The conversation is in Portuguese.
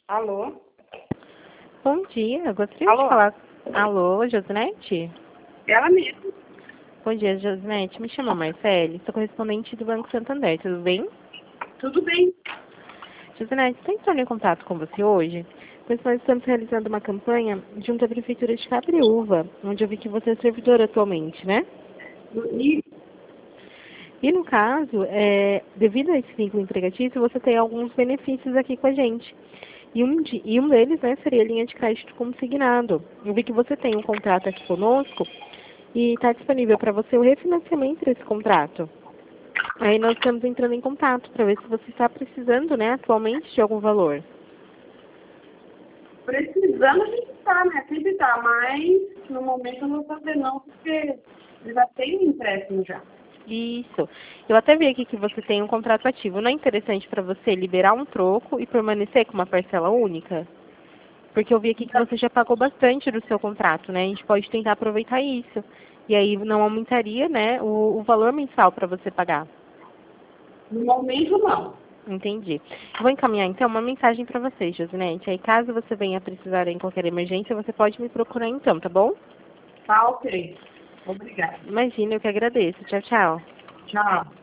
Alô? Bom dia, eu gostaria Alô? de falar. Alô, Josinete? Ela mesma. Bom dia, Josinete. Me chamo Marcele, sou correspondente do Banco Santander, tudo bem? Tudo bem? Josinete, estou entrando em contato com você hoje, pois nós estamos realizando uma campanha junto à Prefeitura de Cabriúva, onde eu vi que você é servidora atualmente, né? E E no caso, devido a esse vínculo empregatício, você tem alguns benefícios aqui com a gente. E um deles, né, seria a linha de crédito consignado. Eu vi que você tem um contrato aqui conosco e está disponível para você o refinanciamento desse contrato. Aí nós estamos entrando em contato para ver se você está precisando, né, atualmente de algum valor. precisando a gente tá, né? Sempre tá, mas no momento eu não vou fazer não, porque eu já tenho empréstimo já. Isso. Eu até vi aqui que você tem um contrato ativo. Não é interessante para você liberar um troco e permanecer com uma parcela única? Porque eu vi aqui que você já pagou bastante do seu contrato, né? A gente pode tentar aproveitar isso. E aí não aumentaria, né, o valor mensal para você pagar. No momento não. Entendi. Eu vou encaminhar então uma mensagem para você, Josinete. Aí caso você venha precisar em qualquer emergência, você pode me procurar então, tá bom? Tá ok. Obrigada. Imagina, eu que agradeço. Tchau, tchau. Tchau.